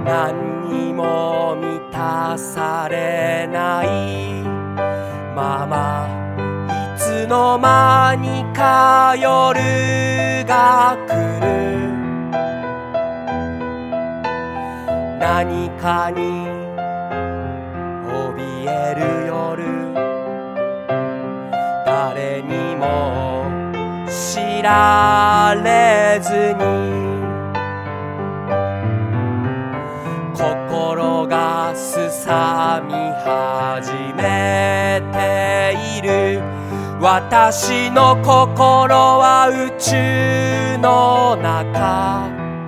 何にも満たされないままいつの間にか夜が来る。何かに怯える夜、誰にも知られずに心がすさみ始めている。私の心は宇宙の中、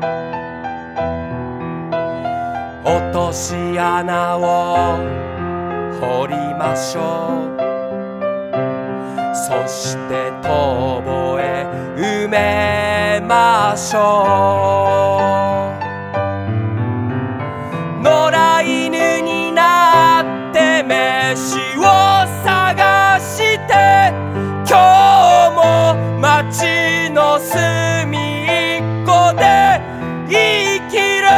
落とし穴を掘りましょう。そして遠へ埋めましょう。野良犬になって飯を探して、今日も街の隅っこで生きる。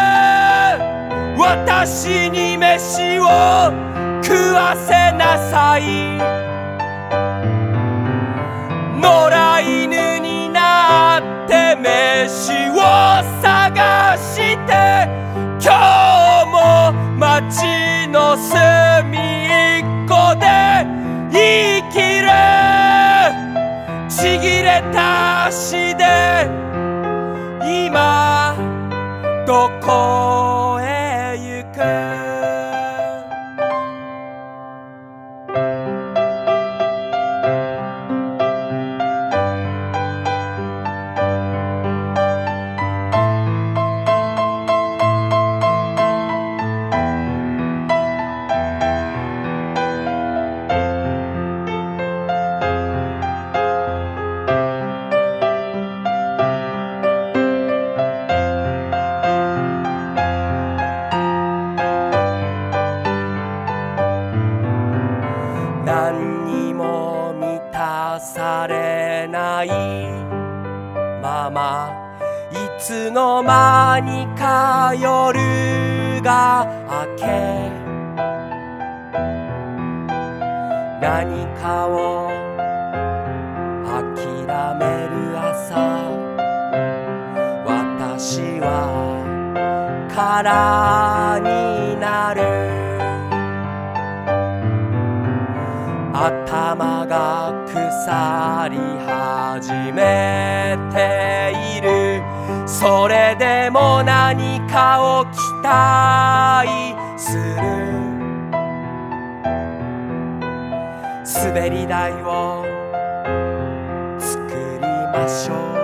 私に飯を食わせなさい。野良犬になって飯を探して、今日も街の隅っこで生きる。ちぎれた足で今どこへ行く。何にも満たされないままいつの間にか夜が明け、何かを諦める朝、私は空になる。頭が腐り始めている。それでも何かを期待する。滑り台を作りましょう。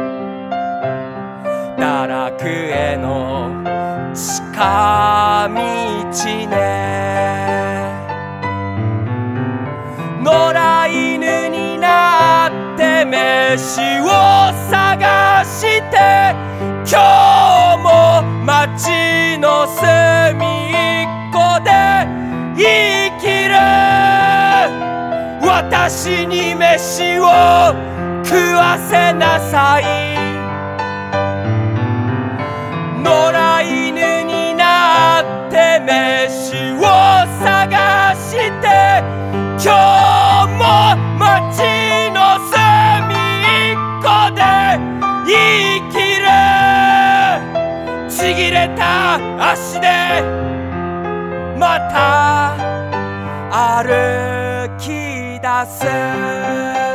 堕落への近道ね。野良犬になって飯を探して、今日も街の隅っこで生きる。私に飯を食わせなさい。野良犬になって飯を探して、今日も街の隅っこで生きる。ちぎれた足でまた歩き出す。